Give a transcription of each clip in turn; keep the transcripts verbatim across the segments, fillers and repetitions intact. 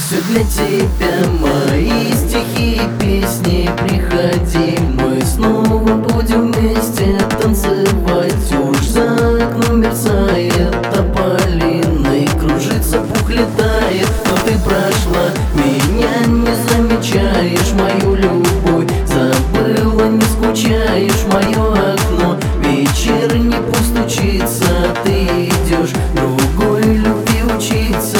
Все для тебя, мои стихи и песни. Приходи, мы снова будем вместе танцевать. Уж за окном мерцает тополина, и кружится, пух летает. Но ты прошла, меня не замечаешь, мою любовь забыла, не скучаешь. Мое окно вечер не постучится, ты идешь другой любви учиться.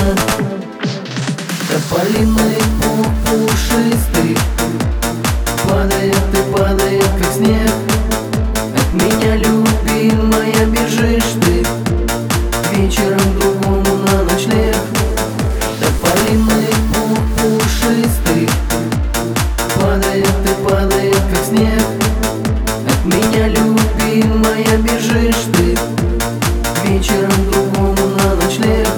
Тополиный пух пушистый падает и падает, как снег. От меня, любимая, бежишь ты вечером другому на ночлег. Тополиный пух пушистый падает и падает, как снег. От меня, любимая, бежишь ты вечером другому на ночлег.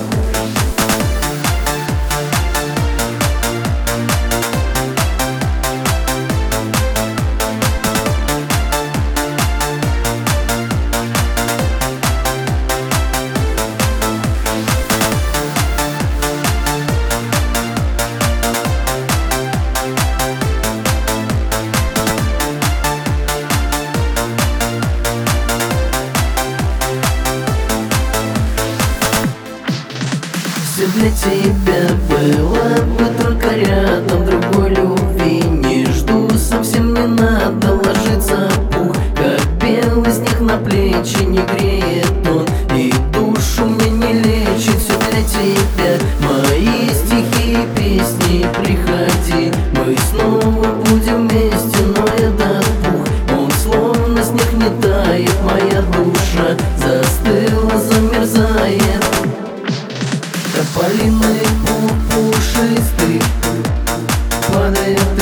Все для тебя было бы только рядом, другой любви не жду, совсем не надо ложиться пух, как белый снег на плечи, не греет он и душу мне не лечит. Все для тебя, мои стихи и песни. Приходи, мы снова будем вместе, но этот пух, он словно снег не тает, моя душа застыла, замерзает. Тополиный пух пушистый падает